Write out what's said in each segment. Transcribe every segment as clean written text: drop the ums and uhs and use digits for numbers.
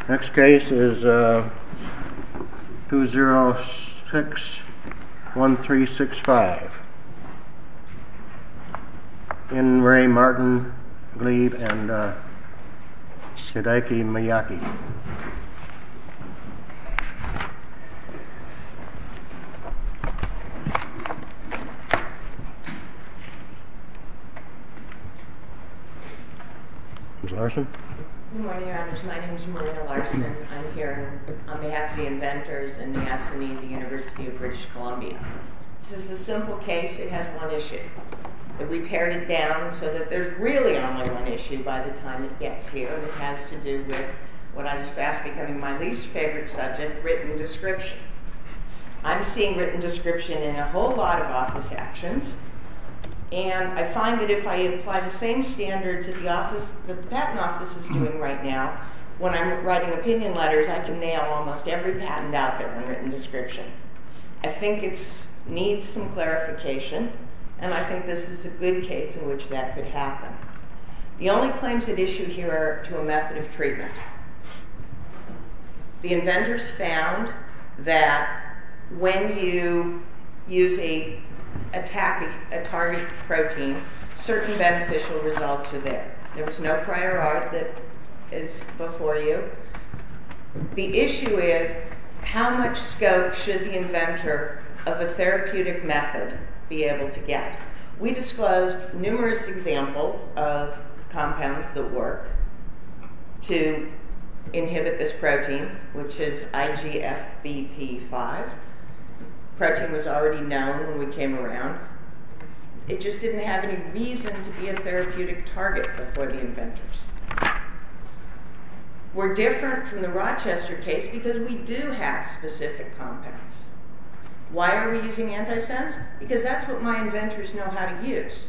Next case is 206-1365. In Ray Martin, Glebe, and Hideki Miyake. Ms. Larson? Good morning, Your Honors. My name is Marina Larson. I'm here on behalf of the inventors and the ASCII at the University of British Columbia. This is a simple case. It has one issue. We pared it down so that there's really only one issue by the time it gets here, and it has to do with what is fast becoming my least favorite subject, written description. I'm seeing written description in a whole lot of office actions, and I find that if I apply the same standards that the Patent Office is doing right now, when I'm writing opinion letters, I can nail almost every patent out there on written description. I think it needs some clarification, and I think this is a good case in which that could happen. The only claims at issue here are to a method of treatment. The inventors found that when you use a target protein, certain beneficial results are there. There was no prior art that is before you. The issue is, how much scope should the inventor of a therapeutic method be able to get? We disclosed numerous examples of compounds that work to inhibit this protein, which is IGFBP5. Protein was already known when we came around. It just didn't have any reason to be a therapeutic target before the inventors. We're different from the Rochester case because we do have specific compounds. Why are we using antisense? Because that's what my inventors know how to use.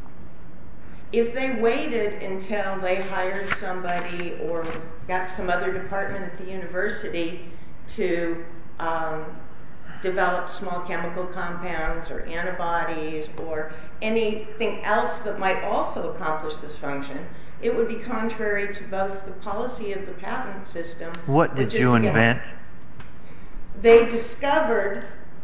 If they waited until they hired somebody or got some other department at the university to develop small chemical compounds or antibodies or anything else that might also accomplish this function, it would be contrary to both the policy of the patent system. What did you invent? They discovered,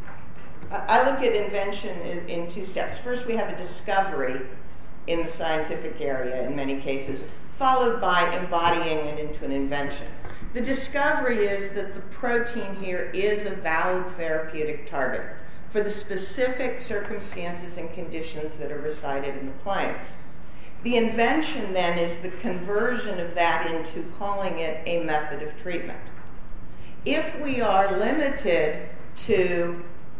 I look at invention in two steps. First, we have a discovery in the scientific area in many cases, followed by embodying it into an invention. The discovery is that the protein here is a valid therapeutic target for the specific circumstances and conditions that are recited in the claims. The invention then is the conversion of that into calling it a method of treatment. If we are limited to,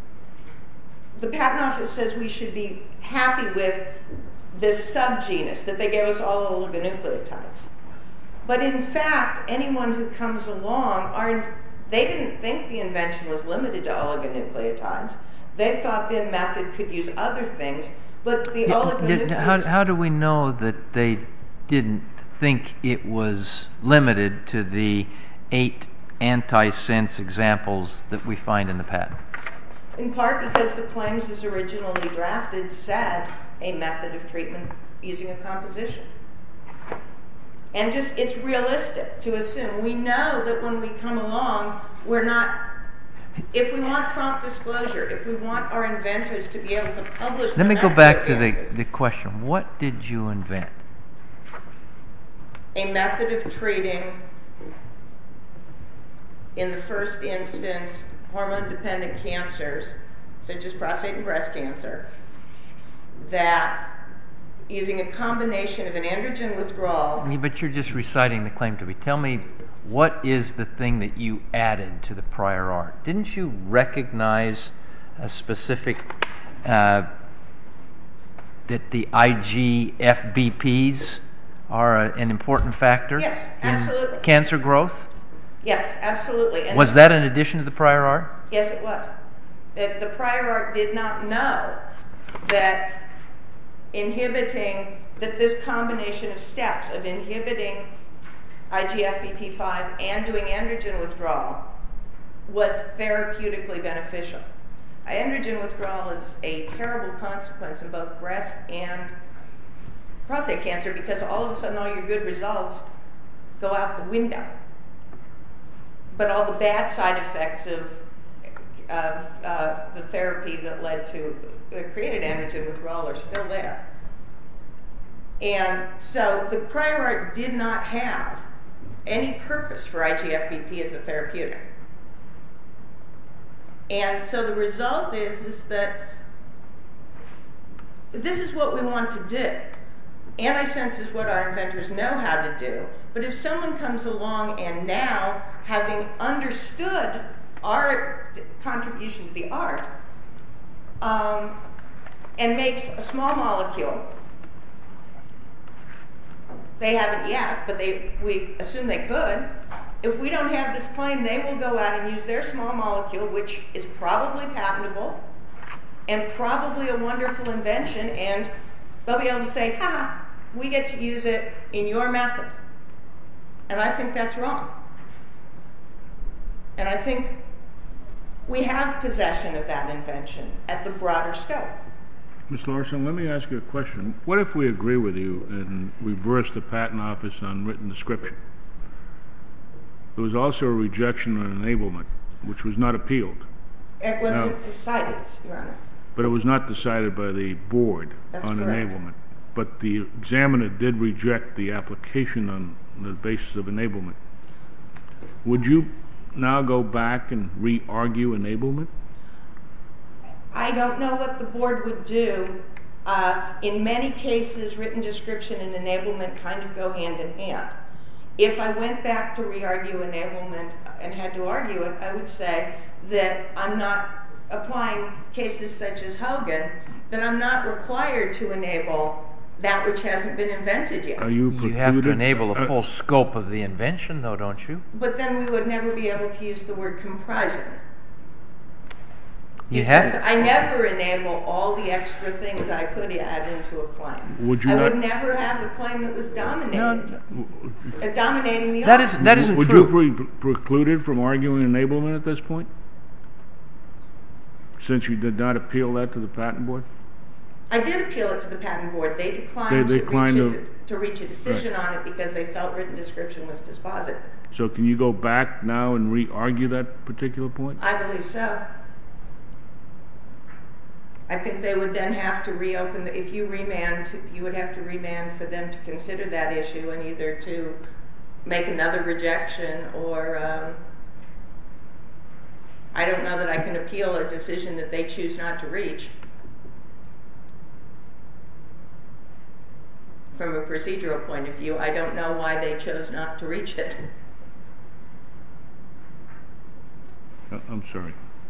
the Patent Office says we should be happy with this subgenus, that they gave us all oligonucleotides. But in fact, anyone who comes along, they didn't think the invention was limited to oligonucleotides. They thought the method could use other things, but the oligonucleotides... How do we know that they didn't think it was limited to the 8 antisense examples that we find in the patent? In part because the claims as originally drafted said a method of treatment using a composition. And it's realistic to assume. We know that when we come along, if we want prompt disclosure, if we want our inventors to be able to publish... Let me go back to the question. What did you invent? A method of treating, in the first instance, hormone-dependent cancers, such as prostate and breast cancer, that using a combination of an androgen withdrawal... But you're just reciting the claim to me. Tell me, what is the thing that you added to the prior art? Didn't you recognize a specific... that the IGFBPs are an important factor? Yes, absolutely. In cancer growth? Yes, absolutely. And was that in addition to the prior art? Yes, it was. The prior art did not know that this combination of steps of inhibiting IGFBP5 and doing androgen withdrawal was therapeutically beneficial. Androgen withdrawal is a terrible consequence in both breast and prostate cancer because all of a sudden all your good results go out the window. but all the bad side effects of the therapy that created androgen withdrawal are still there. And so the prior art did not have any purpose for IGF-BP as a therapeutic. And so the result is that this is what we want to do. Antisense is what our inventors know how to do, but if someone comes along and now, having understood our contribution to the art, and makes a small molecule, they haven't yet, but we assume they could. If we don't have this claim, they will go out and use their small molecule, which is probably patentable and probably a wonderful invention, and they'll be able to say, ha, we get to use it in your method. And I think that's wrong. And I think we have possession of that invention at the broader scope. Ms. Larson, let me ask you a question. What if we agree with you and reverse the Patent Office on written description? There was also a rejection on enablement, which was not appealed. It wasn't decided, Your Honor. But it was not decided by the board on enablement. But the examiner did reject the application on the basis of enablement. Would you now go back and re-argue enablement? I don't know what the board would do. In many cases, written description and enablement kind of go hand in hand. If I went back to re-argue enablement and had to argue it, I would say that I'm not applying cases such as Hogan, that I'm not required to enable that which hasn't been invented yet. You have to enable the full scope of the invention, though, don't you? But then we would never be able to use the word comprising. I never enable all the extra things I could add into a claim. I would never have a claim that was dominating the art. That isn't true. Would you be precluded from arguing enablement at this point? Since you did not appeal that to the patent board? I did appeal it to the patent board. They declined to reach a decision on it because they felt written description was dispositive. So can you go back now and re-argue that particular point? I believe so. I think they would then have to reopen, if you remand, you would have to remand for them to consider that issue and either to make another rejection or I don't know that I can appeal a decision that they choose not to reach. From a procedural point of view, I don't know why they chose not to reach it. I'm sorry.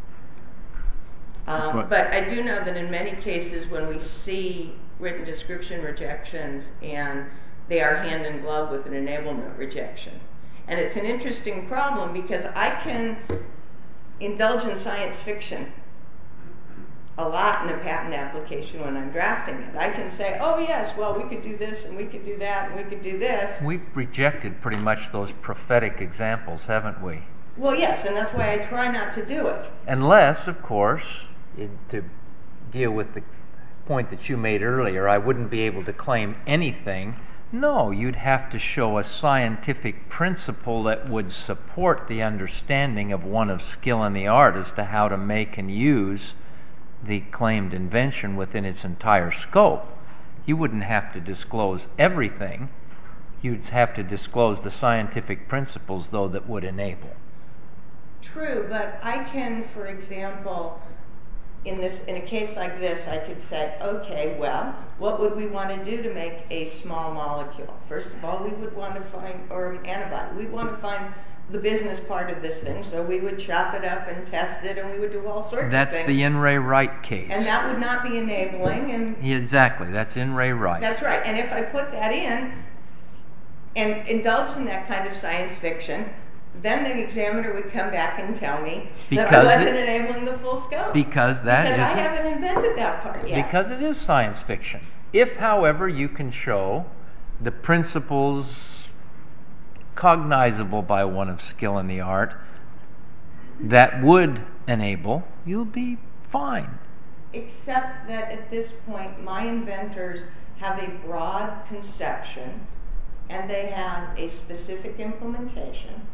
But I do know that in many cases when we see written description rejections, and they are hand in glove with an enablement rejection. And it's an interesting problem because I can indulge in science fiction a lot in a patent application when I'm drafting it. I can say, oh yes, well we could do this and we could do that and we could do this. We've rejected pretty much those prophetic examples, haven't we? Well yes, and that's why I try not to do it. Unless, of course, to deal with the point that you made earlier, I wouldn't be able to claim anything. No, you'd have to show a scientific principle that would support the understanding of one of skill in the art as to how to make and use the claimed invention within its entire scope. You wouldn't have to disclose everything. You'd have to disclose the scientific principles, though, that would enable. True, but I can, for example, in a case like this, I could say, okay, well, what would we want to do to make a small molecule? First of all, we would want to find, or an antibody, we'd want to find the business part of this thing, so we would chop it up and test it, and we would do all sorts of things. That's the In re Wright case. And that would not be enabling. And exactly, that's In re Wright. That's right, and if I put that in and indulged in that kind of science fiction, then the examiner would come back and tell me that I wasn't enabling the full scope. Because I haven't invented that part yet. Because it is science fiction. If, however, you can show the principles cognizable by one of skill in the art that would enable, you'll be fine. Except that at this point, my inventors have a broad conception and they have a specific implementation.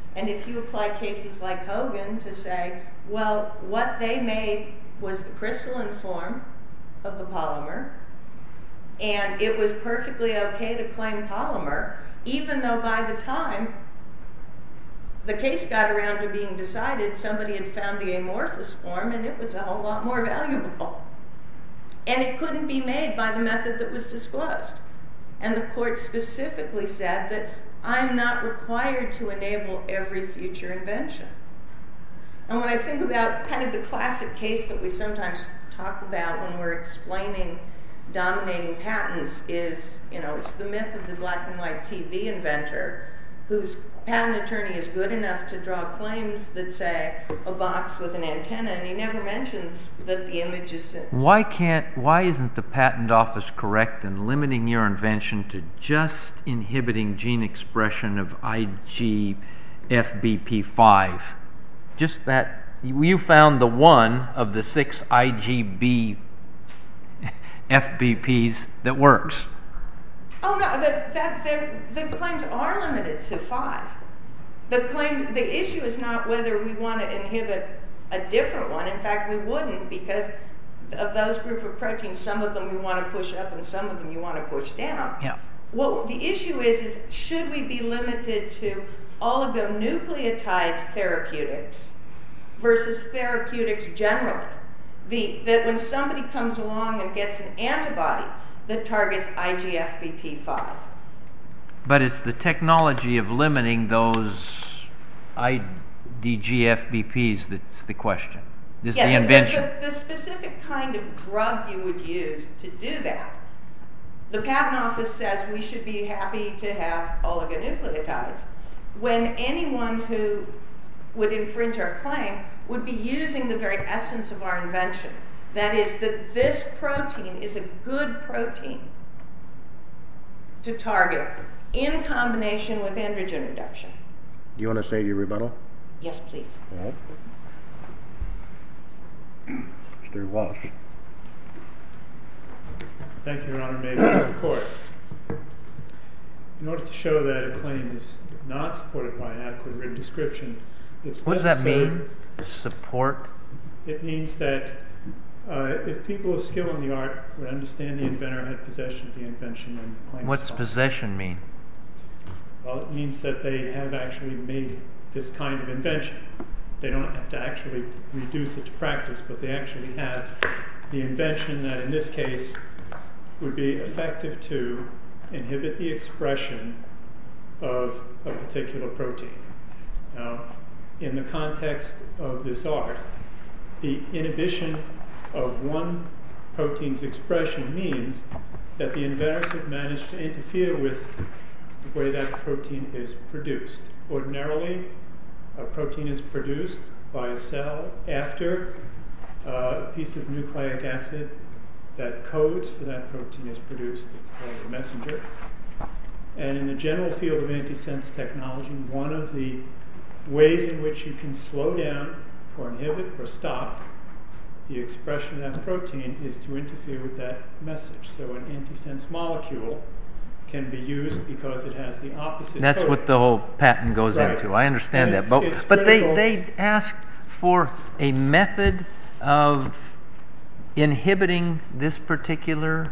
And if you apply cases like Hogan to say, well, what they made was the crystalline form of the polymer, and it was perfectly okay to claim polymer, even though by the time the case got around to being decided, somebody had found the amorphous form, and it was a whole lot more valuable. And it couldn't be made by the method that was disclosed. And the court specifically said that I'm not required to enable every future invention. And when I think about kind of the classic case that we sometimes talk about when we're explaining dominating patents is, it's the myth of the black and white TV inventor whose patent attorney is good enough to draw claims that say a box with an antenna, and he never mentions that the image is... Why isn't the patent office correct in limiting your invention to just inhibiting gene expression of IGFBP5? Just that, you found the one of the 6 IGFBPs that works. Oh no, the claims are limited to 5. The issue is not whether we want to inhibit a different one. In fact, we wouldn't, because of those group of proteins, some of them we want to push up and some of them you want to push down. Yeah. What the issue is should we be limited to oligonucleotide therapeutics versus therapeutics generally? That when somebody comes along and gets an antibody that targets IGFBP5. But it's the technology of limiting those IDGFBPs that's the question. This is the invention. The specific kind of drug you would use to do that. The patent office says we should be happy to have oligonucleotides, when anyone who would infringe our claim would be using the very essence of our invention. That is, that this protein is a good protein to target in combination with androgen reduction. Do you want to save your rebuttal? Yes, please. All right. Mr. Walsh. Thank you, Your Honor. May it please the Court. In order to show that a claim is not supported by an adequate written description, it's What does that mean? Support? It means that if people of skill in the art would understand the inventor had possession of the invention and the claim. What's possession mean? Well, it means that they have actually made this kind of invention. They don't have to actually reduce it to practice, but they actually have the invention that in this case would be effective to inhibit the expression of a particular protein. Now, in the context of this art, the inhibition of one protein's expression means that the inventors have managed to interfere with the way that protein is produced. Ordinarily, a protein is produced by a cell after a piece of nucleic acid that codes for that protein is produced. It's called a messenger. And in the general field of antisense technology, one of the ways in which you can slow down or inhibit or stop the expression of that protein is to interfere with that message. So an antisense molecule can be used because it has the opposite That's coding. what the whole patent goes Right. into. I understand And that. it's But critical. they ask for a method of inhibiting this particular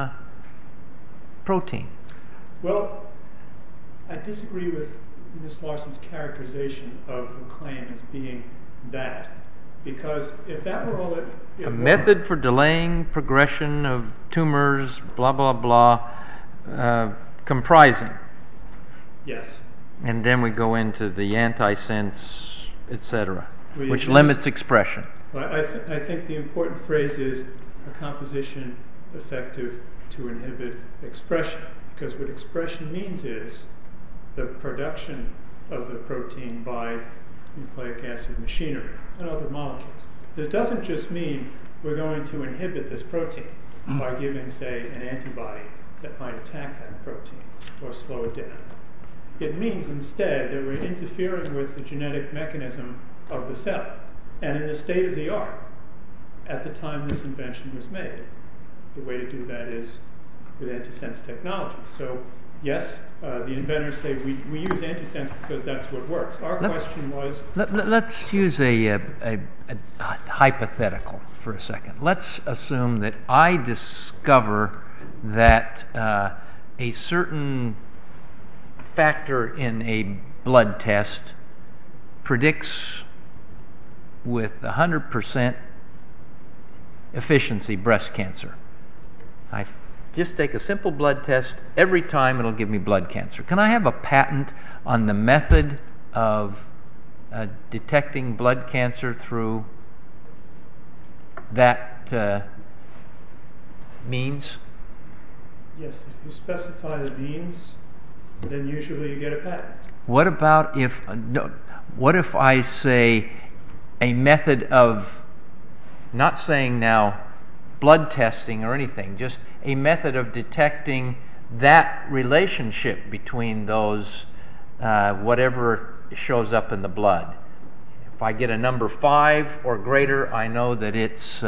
protein. Well, I disagree with Ms. Larson's characterization of the claim as being that. Because if that were all it A were, method for delaying progression of tumors, blah, blah, blah, comprising. yes. And then we go into the antisense, etc., We- which limits expression. Well, I think the important phrase is a composition effective to inhibit expression. Because what expression means is the production of the protein by nucleic acid machinery and other molecules. It doesn't just mean we're going to inhibit this protein by giving, say, an antibody that might attack that protein or slow it down. It means instead that we're interfering with the genetic mechanism of the cell. And in the state of the art, at the time this invention was made, the way to do that is with antisense technology. So yes, the inventors say we use antisense because that's what works. Our question was... Let's use a hypothetical for a second. Let's assume that I discover that a certain factor in a blood test predicts with 100% efficiency breast cancer. I just take a simple blood test. Every time it'll give me blood cancer. Can I have a patent on the method of detecting blood cancer through that means? Yes, if you specify the means, then usually you get a patent. What about what if I say a method of, not saying now blood testing or anything, just a method of detecting that relationship between those, whatever shows up in the blood. If I get a number 5 or greater, I know that it's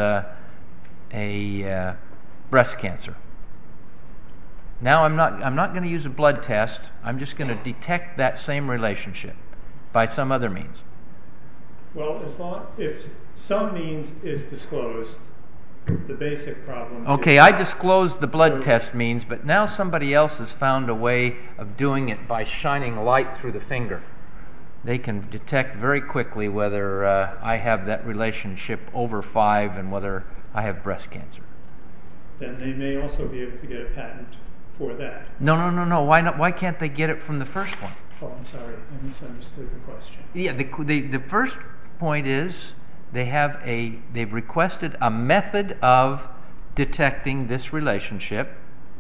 a breast cancer. Now I'm not going to use a blood test. I'm just going to detect that same relationship by some other means. Well, if some means is disclosed, the basic problem. Okay, I disclosed the blood test means, but now somebody else has found a way of doing it by shining light through the finger. They can detect very quickly whether I have that relationship over 5 and whether I have breast cancer. Then they may also be able to get a patent for that. No. Why not? Why can't they get it from the first one? Oh, I'm sorry. I misunderstood the question. Yeah, the first point is they've requested a method of detecting this relationship,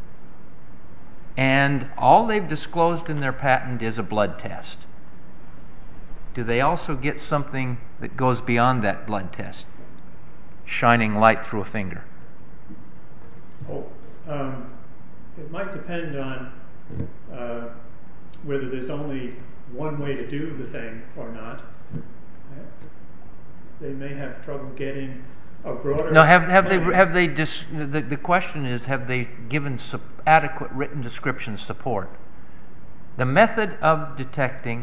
and all they've disclosed in their patent is a blood test. Do they also get something that goes beyond that blood test? Shining light through a finger. It might depend on whether there's only one way to do the thing or not. They may have trouble getting a broader... No, the question is, have they given adequate written description support? The method of detecting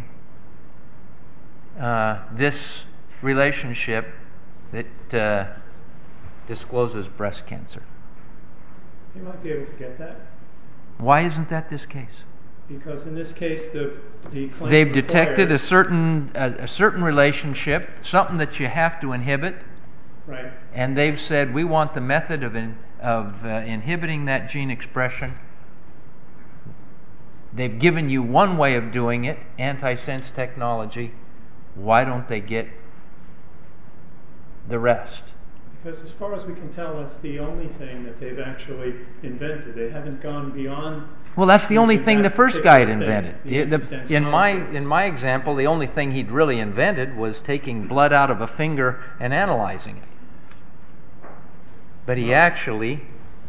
this relationship that discloses breast cancer. They might be able to get that. Why isn't that this case? Because in this case, the claim they've detected a requires... certain relationship, something that you have to inhibit. Right. And they've said, we want the method of inhibiting that gene expression. They've given you one way of doing it, antisense technology. Why don't they get the rest? Because as far as we can tell, that's the only thing that they've actually invented. They haven't gone beyond... Well, that's the only thing the first guy had invented. In my example, the only thing he'd really invented was taking blood out of a finger and analyzing it. But he actually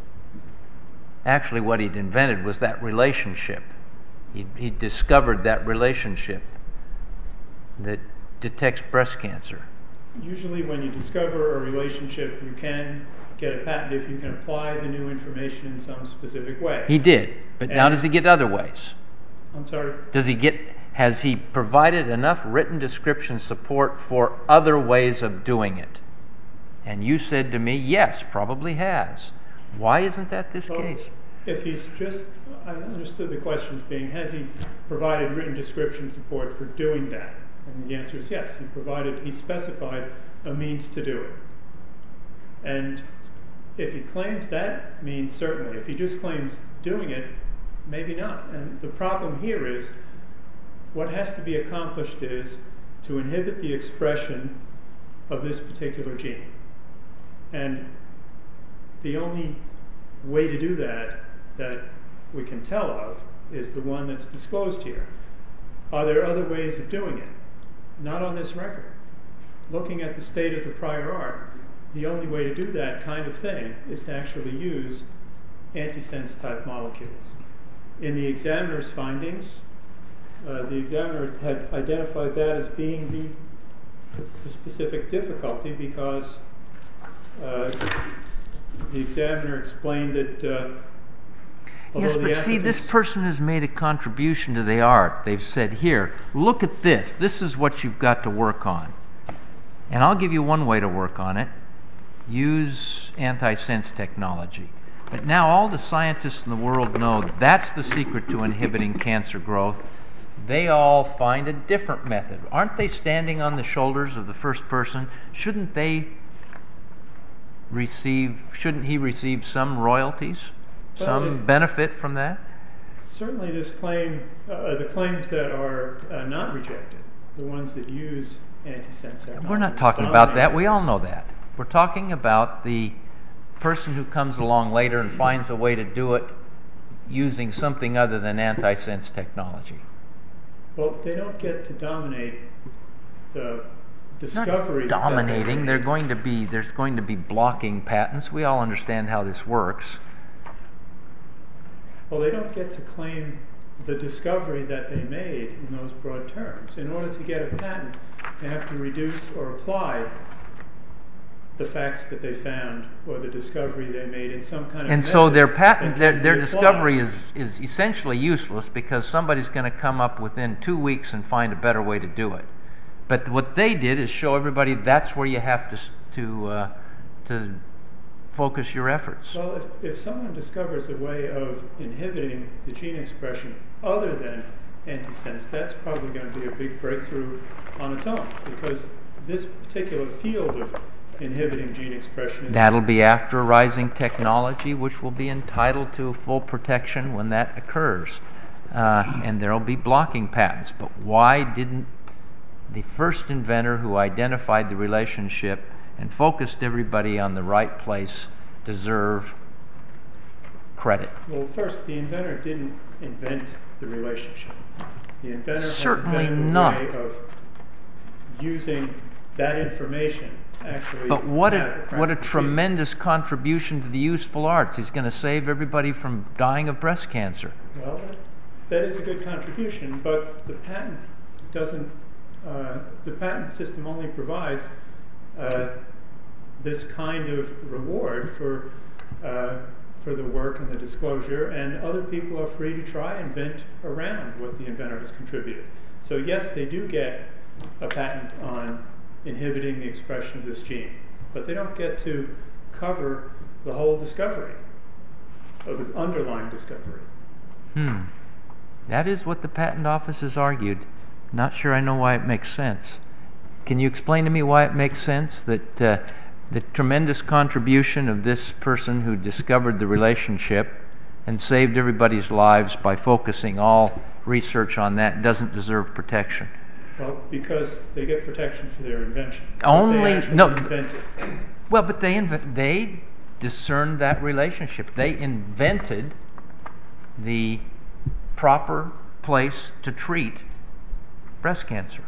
what he'd invented was that relationship. He discovered that relationship that detects breast cancer. Usually when you discover a relationship, you can get a patent if you can apply the new information in some specific way. He did, but now does he get other ways? I'm sorry? Has he provided enough written description support for other ways of doing it? And you said to me, yes, probably has. Why isn't that this case? If he's I understood the question as being, has he provided written description support for doing that? And the answer is yes. He specified a means to do it. And if he claims that means, certainly. If he just claims doing it, maybe not. And the problem here is, what has to be accomplished is to inhibit the expression of this particular gene. And the only way to do that we can tell of is the one that's disclosed here. Are there other ways of doing it? Not on this record. Looking at the state of the prior art, the only way to do that kind of thing is to actually use antisense type molecules. In the examiner's findings, the examiner had identified that as being the specific difficulty because the examiner explained that Yes, but see, this person has made a contribution to the art. They've said, here, look at this. This is what you've got to work on. And I'll give you one way to work on it. Use antisense technology. But now all the scientists in the world know that's the secret to inhibiting cancer growth. They all find a different method. Aren't they standing on the shoulders of the first person? Shouldn't he receive some royalties? Some benefit from that? Certainly this claim, the claims that are not rejected, the ones that use antisense technology. We're not talking about that. We all know that. We're talking about the person who comes along later and finds a way to do it using something other than antisense technology. Well, they don't get to dominate the discovery. Not dominating. There's going to be blocking patents. We all understand how this works. Well, they don't get to claim the discovery that they made in those broad terms. In order to get a patent, they have to reduce or apply the facts that they found or the discovery they made in some kind of and method. So their patent, their discovery is essentially useless because somebody's going to come up within 2 weeks and find a better way to do it. But what they did is show everybody that's where you have to focus your efforts. Well, if someone discovers a way of inhibiting the gene expression other than antisense, that's probably going to be a big breakthrough on its own, because this particular field of inhibiting gene expression is... That'll be after rising technology, which will be entitled to full protection when that occurs. And there will be blocking patents. But why didn't the first inventor who identified the relationship and focused everybody on the right place deserve credit? Well, first, the inventor didn't invent the relationship. The inventor Certainly has invented not. a way of using that information to actually... But what a tremendous contribution to the useful arts. He's going to save everybody from dying of breast cancer. Well, that is a good contribution, but the patent doesn't... the patent system only provides this kind of reward for the work and the disclosure, and other people are free to try and invent around what the inventor has contributed. So yes, they do get a patent on inhibiting the expression of this gene, but they don't get to cover the whole discovery, or the underlying discovery. That is what the patent office has argued. Not sure I know why it makes sense. Can you explain to me why it makes sense that the tremendous contribution of this person who discovered the relationship and saved everybody's lives by focusing all research on that doesn't deserve protection? Well, because they get protection for their invention. Well, but they discerned that relationship. They invented the proper place to treat breast cancer.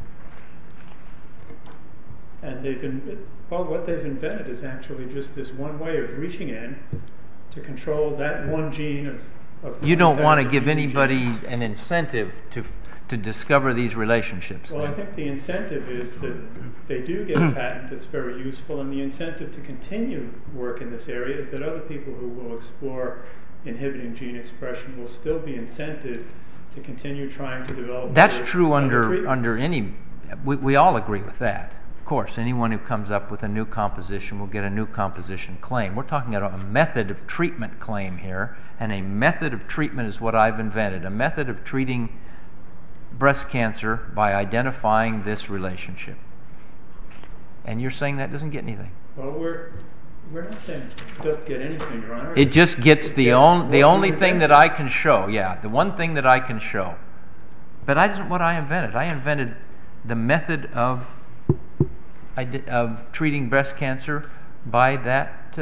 And what they've invented is actually just this one way of reaching in to control that one gene of You don't want to give genes. anybody an incentive to discover these relationships. Well, I think the incentive is that they do get a patent that's very useful, and the incentive to continue work in this area is that other people who will explore inhibiting gene expression will still be incented to continue trying to develop. That's true other under any. We all agree with that. Of course, anyone who comes up with a new composition will get a new composition claim. We're talking about a method of treatment claim here, and a method of treatment is what I've invented. A method of treating breast cancer by identifying this relationship. And you're saying that doesn't get anything? Well, we're not saying it doesn't get anything, Your Honor. It just gets the only thing that I can show. Yeah, the one thing that I can show. But that isn't what I invented. I invented the method of treating breast cancer by that.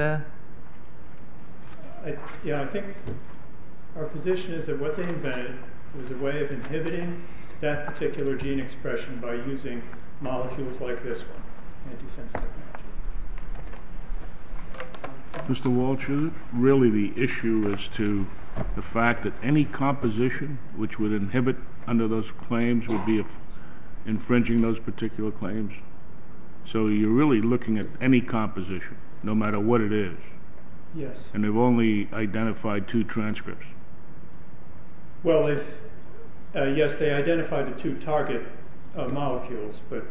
I think our position is that what they invented was a way of inhibiting that particular gene expression by using molecules like this one, antisense technology. Mr. Walsh, is it really the issue as to the fact that any composition which would inhibit under those claims would be infringing those particular claims? So you're really looking at any composition, no matter what it is. Yes. And they've only identified 2 transcripts. Well, yes, they identified the 2 target molecules, but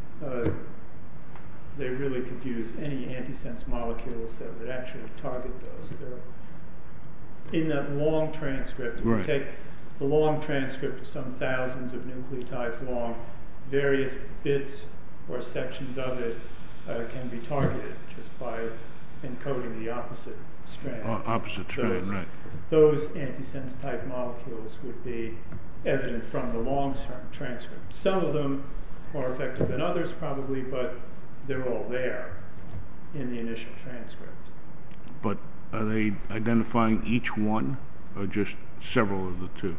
they really could use any antisense molecules that would actually target those. They're in that long transcript. If you take the long transcript of some thousands of nucleotides long, various bits or sections of it can be targeted just by encoding the opposite strand. Opposite strand, right. Those antisense type molecules would be evident from the long transcript. Some of them more effective than others probably, but they're all there in the initial transcript. But are they identifying each one or just several of the 2?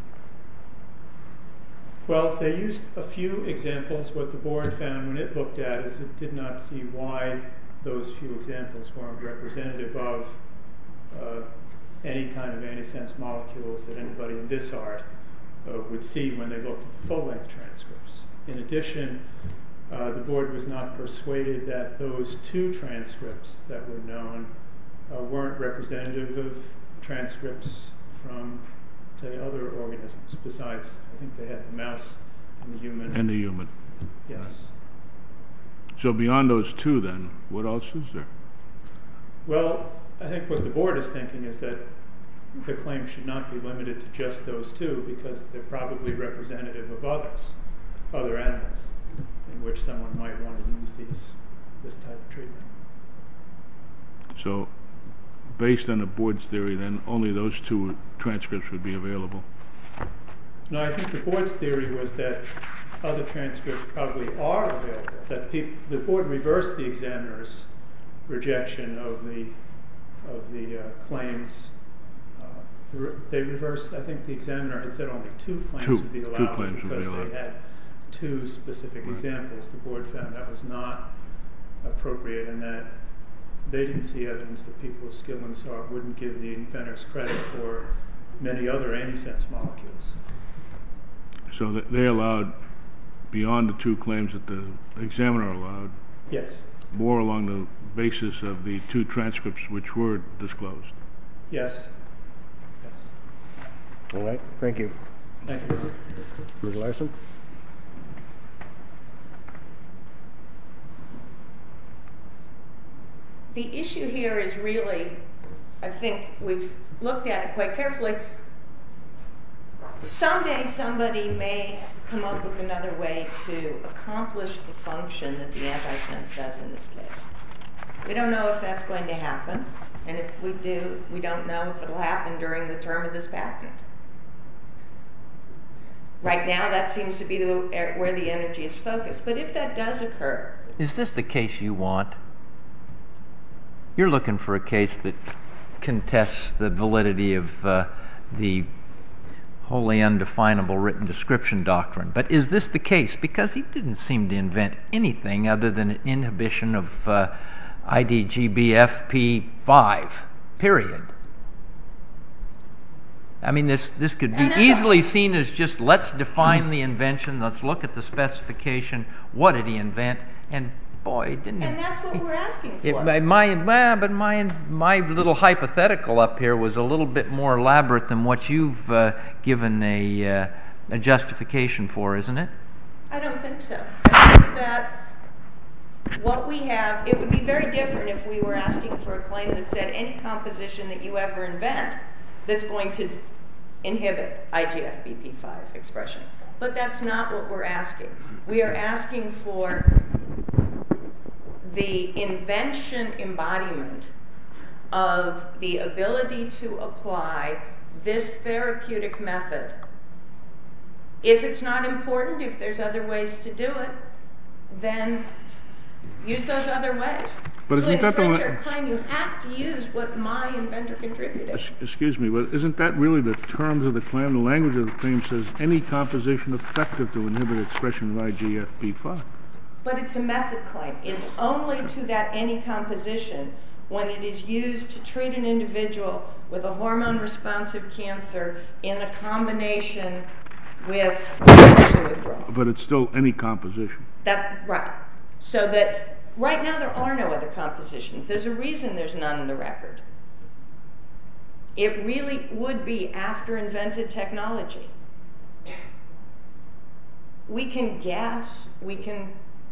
Well, they used a few examples. What the board found when it looked at is it did not see why those few examples weren't representative of any kind of antisense molecules that anybody in this art would see when they looked at the full-length transcripts. In addition, the board was not persuaded that those 2 transcripts that were known weren't representative of transcripts from, say, other organisms. Besides, I think they had the mouse and the human. And the human. Yes. Right. So beyond those 2, then, what else is there? Well, I think what the board is thinking is that the claim should not be limited to just those 2 because they're probably representative of other animals in which someone might want to use this type of treatment. So, based on the board's theory, then only those 2 transcripts would be available? No, I think the board's theory was that other transcripts probably are available. That the board reversed the examiner's rejection of the claims. They reversed. I think the examiner had said only 2 claims would be allowed because they had 2 specific examples. The board found that was not appropriate and that they didn't see evidence that people of skill in this art wouldn't give the inventors credit for many other antisense molecules. So that they allowed, beyond the 2 claims that the examiner allowed, yes, more along the basis of the 2 transcripts which were disclosed. Yes. Yes. All right, thank you. Thank you. Ms. Larson? The issue here is really, I think we've looked at it quite carefully. Someday somebody may come up with another way to accomplish the function that the antisense does in this case. We don't know if that's going to happen, and if we do, we don't know if it'll happen during the term of this patent. Right now, that seems to be where the energy is focused, but if that does occur... Is this the case you want? You're looking for a case that contests the validity of the wholly undefinable written description doctrine. But is this the case? Because he didn't seem to invent anything other than an inhibition of IDGBFP5, period. I mean, this could be easily seen as just, let's define the invention, let's look at the specification, what did he invent, and boy, didn't he? And that's what we're asking for. My little hypothetical up here was a little bit more elaborate than what you've given a justification for, isn't it? I don't think so. I think that what we have, it would be very different if we were asking for a claim that said any composition that you ever invent that's going to inhibit IGFBP5 expression. But that's not what we're asking. We are asking for the invention embodiment of the ability to apply this therapeutic method. If it's not important, if there's other ways to do it, then use those other ways. But to infringe your claim, you have to use what my inventor contributed. Excuse me, but isn't that really the terms of the claim? The language of the claim says any composition effective to inhibit expression of IGFB5. But it's a method claim. It's only to that any composition when it is used to treat an individual with a hormone-responsive cancer in a combination with medication withdrawal. But it's still any composition. Right. So that right now there are no other compositions. There's a reason there's none in the record. It really would be after invented technology. We can guess, we can,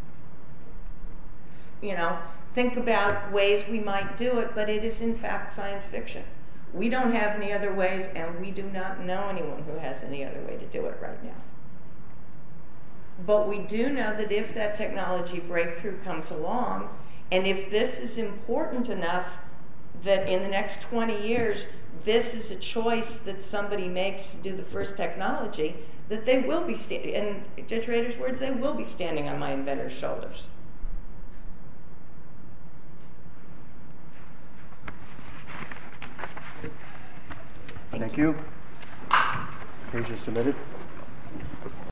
think about ways we might do it, but it is in fact science fiction. We don't have any other ways, and we do not know anyone who has any other way to do it right now. But we do know that if that technology breakthrough comes along, and if this is important enough that in the next 20 years, this is a choice that somebody makes to do the first technology, that they will be, in Judge Rader's words, they will be standing on my inventor's shoulders. Thank you. Case is submitted.